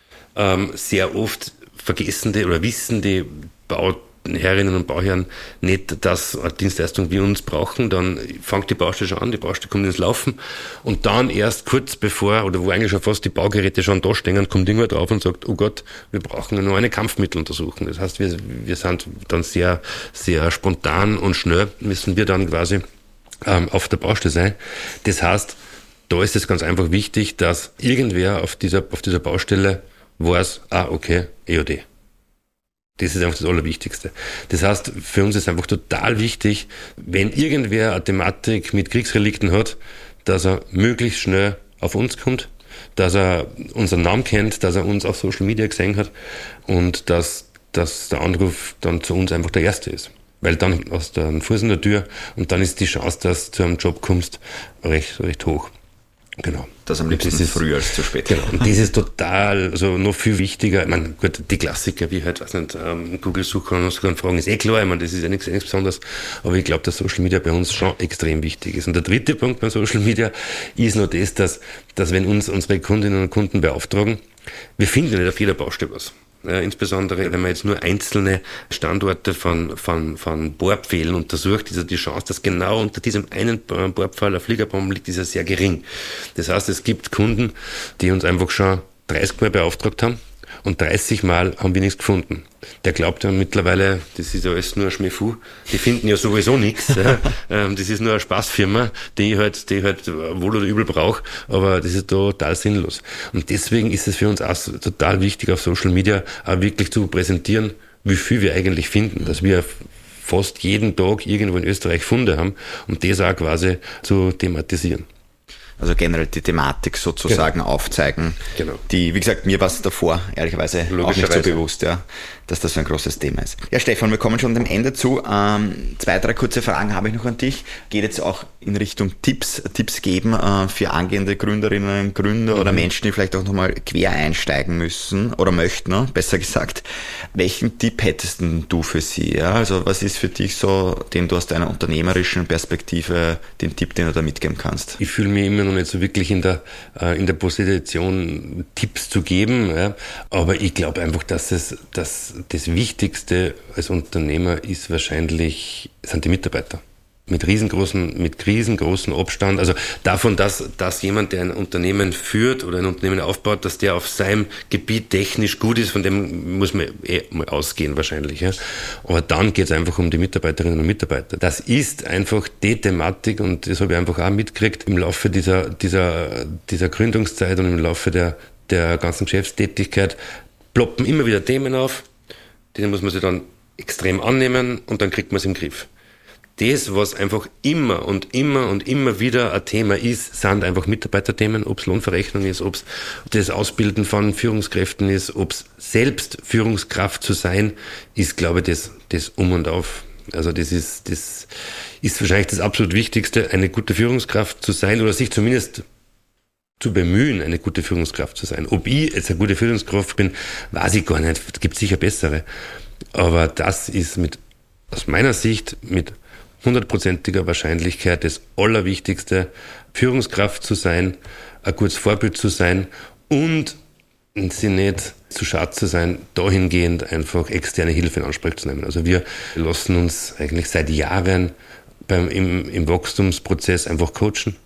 sehr oft vergessen die oder wissen die Bauherrinnen und Bauherren nicht, dass eine Dienstleistung wir uns brauchen, dann fängt die Baustelle schon an, die Baustelle kommt ins Laufen und dann erst kurz bevor, oder wo eigentlich schon fast die Baugeräte schon da stehen, kommt irgendwer drauf und sagt, oh Gott, wir brauchen nur eine Kampfmitteluntersuchung. Das heißt, wir sind dann sehr, sehr spontan und schnell müssen wir dann quasi auf der Baustelle sein. Das heißt, da ist es ganz einfach wichtig, dass irgendwer auf dieser Baustelle weiß, okay, EOD. Das ist einfach das Allerwichtigste. Das heißt, für uns ist einfach total wichtig, wenn irgendwer eine Thematik mit Kriegsrelikten hat, dass er möglichst schnell auf uns kommt, dass er unseren Namen kennt, dass er uns auf Social Media gesehen hat und dass der Anruf dann zu uns einfach der erste ist. Weil dann hast du einen Fuß in der Tür und dann ist die Chance, dass du zu einem Job kommst, recht hoch. Genau. Das am liebsten früher als zu spät. Genau. Und das ist total, also noch viel wichtiger. Ich meine, gut, die Klassiker, wie halt, Google-Suche und so Fragen, ist klar. Ich meine, das ist ja nichts Besonderes. Aber ich glaube, dass Social Media bei uns schon extrem wichtig ist. Und der dritte Punkt bei Social Media ist noch das, dass wenn uns unsere Kundinnen und Kunden beauftragen, wir finden ja nicht auf jeder Baustelle was. Ja, insbesondere, wenn man jetzt nur einzelne Standorte von Bohrpfählen untersucht, ist ja die Chance, dass genau unter diesem einen Bohrpfahl ein Fliegerbomben liegt, ist ja sehr gering. Das heißt, es gibt Kunden, die uns einfach schon 30 Mal beauftragt haben und 30 Mal haben wir nichts gefunden. Der glaubt ja mittlerweile, das ist ja alles nur ein Schmefu, die finden ja sowieso nichts. Ja. Das ist nur eine Spaßfirma, die halt wohl oder übel braucht, aber das ist total sinnlos. Und deswegen ist es für uns auch total wichtig, auf Social Media auch wirklich zu präsentieren, wie viel wir eigentlich finden, dass wir fast jeden Tag irgendwo in Österreich Funde haben und das auch quasi zu thematisieren. Also generell die Thematik sozusagen aufzeigen. Genau. Die, wie gesagt, mir war es davor ehrlicherweise auch nicht so bewusst, ja. dass das so ein großes Thema ist. Ja, Stefan, wir kommen schon dem Ende zu. 2, 3 kurze Fragen habe ich noch an dich. Geht jetzt auch in Richtung Tipps geben für angehende Gründerinnen, Gründer oder Menschen, die vielleicht auch nochmal quer einsteigen müssen oder möchten, ne? Besser gesagt. Welchen Tipp hättest denn du für sie? Ja? Also was ist für dich so, den du aus deiner unternehmerischen Perspektive, den Tipp, den du da mitgeben kannst? Ich fühle mich immer noch nicht so wirklich in der Position, Tipps zu geben, ja? Aber ich glaube einfach, dass das Wichtigste als Unternehmer ist wahrscheinlich, sind die Mitarbeiter. Mit riesengroßen Abstand. Also davon, dass jemand, der ein Unternehmen führt oder ein Unternehmen aufbaut, dass der auf seinem Gebiet technisch gut ist, von dem muss man mal ausgehen wahrscheinlich. Ja. Aber dann geht es einfach um die Mitarbeiterinnen und Mitarbeiter. Das ist einfach die Thematik und das habe ich einfach auch mitgekriegt im Laufe dieser Gründungszeit und im Laufe der ganzen Geschäftstätigkeit ploppen immer wieder Themen auf, denen muss man sich dann extrem annehmen und dann kriegt man es im Griff. Das, was einfach immer wieder ein Thema ist, sind einfach Mitarbeiterthemen, ob es Lohnverrechnung ist, ob es das Ausbilden von Führungskräften ist, ob es selbst Führungskraft zu sein, ist, glaube ich, das Um und Auf. Also das ist wahrscheinlich das absolut Wichtigste, eine gute Führungskraft zu sein oder sich zumindest zu bemühen, eine gute Führungskraft zu sein. Ob ich jetzt eine gute Führungskraft bin, weiß ich gar nicht. Es gibt sicher bessere. Aber das ist aus meiner Sicht mit 100%iger Wahrscheinlichkeit das Allerwichtigste, Führungskraft zu sein, ein gutes Vorbild zu sein und sie nicht zu schade zu sein, dahingehend einfach externe Hilfe in Anspruch zu nehmen. Also wir lassen uns eigentlich seit Jahren im Wachstumsprozess einfach coachen.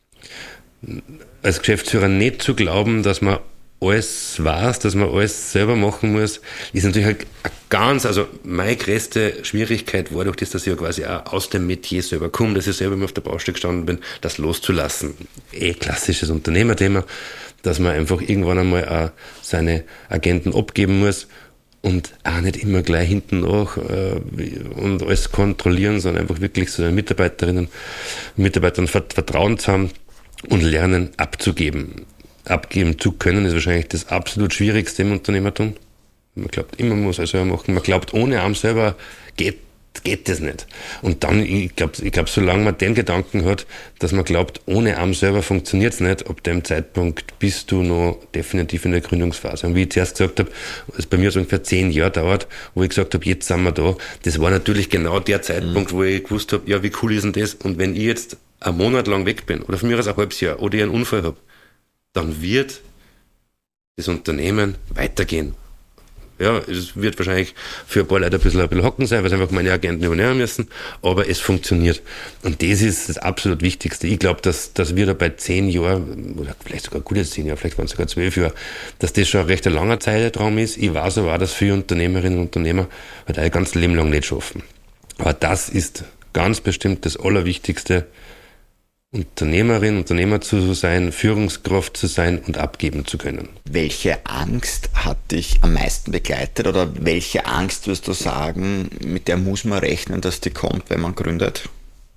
Als Geschäftsführer nicht zu glauben, dass man alles weiß, dass man alles selber machen muss, ist natürlich halt also meine größte Schwierigkeit war durch das, dass ich ja quasi auch aus dem Metier selber komme, dass ich selber immer auf der Baustelle gestanden bin, das loszulassen. Klassisches Unternehmerthema, dass man einfach irgendwann einmal auch seine Agenten abgeben muss und auch nicht immer gleich hinten nach und alles kontrollieren, sondern einfach wirklich so den Mitarbeiterinnen und Mitarbeitern Vertrauen zu haben und lernen abzugeben. Abgeben zu können, ist wahrscheinlich das absolut Schwierigste im Unternehmertum. Man glaubt immer, man muss alles selber machen. Man glaubt, ohne einem selber geht das nicht. Und dann, ich glaube, solange man den Gedanken hat, dass man glaubt, ohne einem selber funktioniert es nicht, ab dem Zeitpunkt bist du noch definitiv in der Gründungsphase. Und wie ich zuerst gesagt habe, es bei mir so ungefähr 10 Jahre dauert, wo ich gesagt habe, jetzt sind wir da. Das war natürlich genau der Zeitpunkt, wo ich gewusst habe, ja, wie cool ist denn das? Und wenn ich jetzt einen Monat lang weg bin, oder von mir aus ein halbes Jahr, oder ich einen Unfall habe, dann wird das Unternehmen weitergehen. Ja, es wird wahrscheinlich für ein paar Leute ein bisschen hocken sein, weil sie einfach meine Agenten übernehmen müssen, aber es funktioniert. Und das ist das absolut Wichtigste. Ich glaube, dass wir da bei 10 Jahren, oder vielleicht sogar gute 10 Jahre, vielleicht waren es sogar 12 Jahre, dass das schon ein recht langer Zeitraum ist. Ich weiß aber auch, dass viele Unternehmerinnen und Unternehmer halt ein ganzes Leben lang nicht schaffen. Aber das ist ganz bestimmt das Allerwichtigste, Unternehmer zu sein, Führungskraft zu sein und abgeben zu können. Welche Angst hat dich am meisten begleitet oder welche Angst würdest du sagen, mit der muss man rechnen, dass die kommt, wenn man gründet?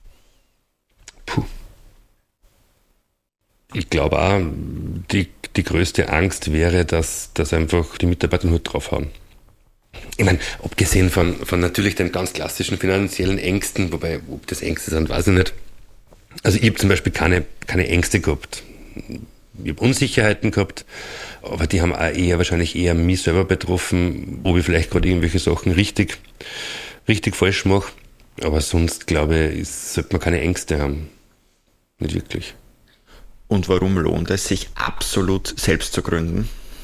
Ich glaube auch, die größte Angst wäre, dass einfach die Mitarbeiter einen Hut drauf haben. Ich meine, abgesehen von natürlich den ganz klassischen finanziellen Ängsten, wobei, ob das Ängste sind, weiß ich nicht. Also ich habe zum Beispiel keine Ängste gehabt. Ich habe Unsicherheiten gehabt, aber die haben auch wahrscheinlich eher mich selber betroffen, ob ich vielleicht gerade irgendwelche Sachen richtig falsch mache. Aber sonst, glaube ich, sollte man keine Ängste haben. Nicht wirklich. Und warum lohnt es sich absolut selbst zu gründen?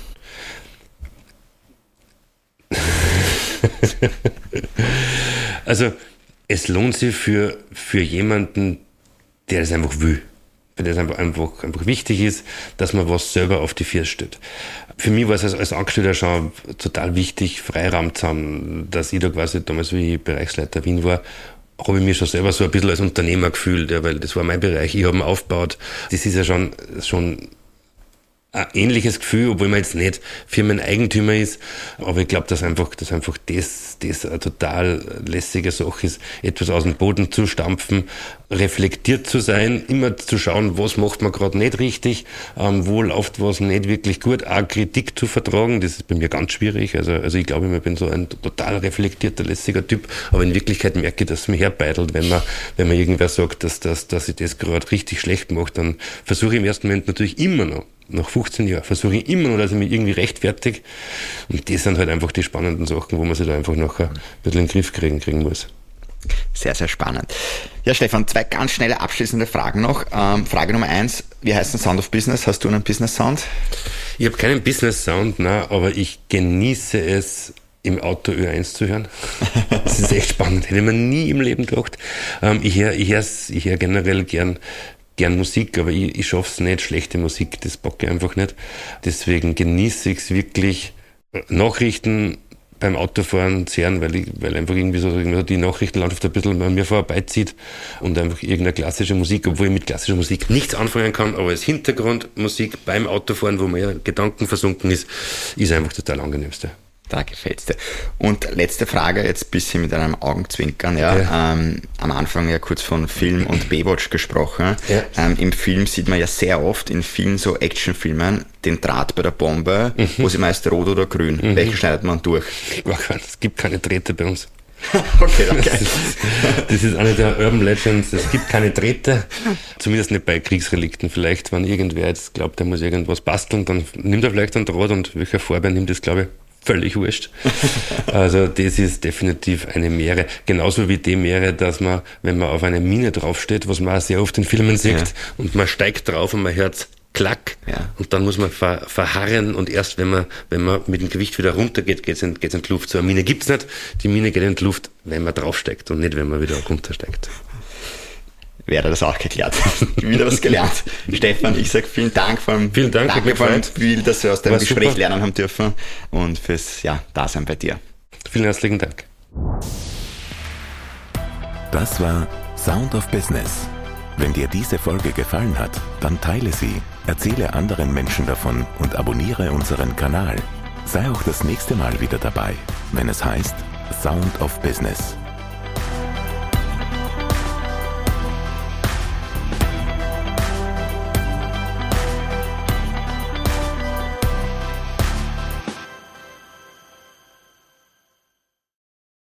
Also es lohnt sich für jemanden, der das einfach will. Für das einfach wichtig ist, dass man was selber auf die Füße stellt. Für mich war es als Angestellter schon total wichtig, Freiraum zu haben, dass ich da quasi damals, wie ich Bereichsleiter Wien war, habe ich mich schon selber so ein bisschen als Unternehmer gefühlt, ja, weil das war mein Bereich, ich habe ihn aufgebaut. Das ist ja schon ein ähnliches Gefühl, obwohl man jetzt nicht Firmeneigentümer ist. Aber ich glaube, dass einfach das eine total lässige Sache ist, etwas aus dem Boden zu stampfen, reflektiert zu sein, immer zu schauen, was macht man gerade nicht richtig, wo läuft was nicht wirklich gut, auch Kritik zu vertragen, das ist bei mir ganz schwierig. Also ich glaube, ich bin so ein total reflektierter, lässiger Typ, aber in Wirklichkeit merke ich, dass es mir herbeitelt, wenn man irgendwer sagt, dass ich das gerade richtig schlecht mache, dann versuche ich im ersten Moment natürlich immer noch, nach 15 Jahren, versuche ich immer noch, dass ich mich irgendwie rechtfertige. Und das sind halt einfach die spannenden Sachen, wo man sich da einfach nachher ein bisschen in den Griff kriegen muss. Sehr, sehr spannend. Ja, Stefan, 2 ganz schnelle abschließende Fragen noch. Frage Nummer 1, wie heißt ein Sound of Business? Hast du einen Business Sound? Ich habe keinen Business Sound, nein, aber ich genieße es, im Auto Ö1 zu hören. Das ist echt spannend. Hätte man nie im Leben gedacht. Ich höre generell gern Musik, aber ich schaffe es nicht, schlechte Musik, das bocke ich einfach nicht. Deswegen genieße ich es wirklich, Nachrichten beim Autofahren zu hören, weil einfach irgendwie so die Nachrichtenlandschaft ein bisschen an mir vorbeizieht und einfach irgendeine klassische Musik, obwohl ich mit klassischer Musik nichts anfangen kann, aber als Hintergrundmusik beim Autofahren, wo man ja Gedanken versunken ist einfach total angenehmste. Da gefällt's dir. Und letzte Frage, jetzt ein bisschen mit einem Augenzwinkern. Ja. Am Anfang ja kurz von Film und Baywatch gesprochen. Ja. Im Film sieht man ja sehr oft in vielen so Actionfilmen den Draht bei der Bombe, wo sie meist rot oder grün. Welchen schneidet man durch? Es gibt keine Drähte bei uns. Okay. Das ist eine der Urban Legends. Es gibt keine Drähte. Zumindest nicht bei Kriegsrelikten. Vielleicht, wenn irgendwer jetzt glaubt, er muss irgendwas basteln, dann nimmt er vielleicht einen Draht und welcher Farbe nimmt das, glaube ich, völlig wurscht. Also das ist definitiv eine Meere. Genauso wie die Meere, dass man, wenn man auf eine Mine draufsteht, was man auch sehr oft in Filmen sieht, und man steigt drauf und man hört Klack, und dann muss man verharren, und erst wenn man mit dem Gewicht wieder runtergeht, geht's in die Luft. So eine Mine gibt's nicht. Die Mine geht in die Luft, wenn man draufsteigt und nicht, wenn man wieder runtersteigt. Wäre das auch geklärt. Wieder was gelernt. Stefan, ich sage vielen Dank. Vielen Dank. Danke vor allem viel, dass wir aus dem Gespräch super lernen haben dürfen und fürs Dasein bei dir. Vielen herzlichen Dank. Das war Sound of Business. Wenn dir diese Folge gefallen hat, dann teile sie, erzähle anderen Menschen davon und abonniere unseren Kanal. Sei auch das nächste Mal wieder dabei, wenn es heißt Sound of Business.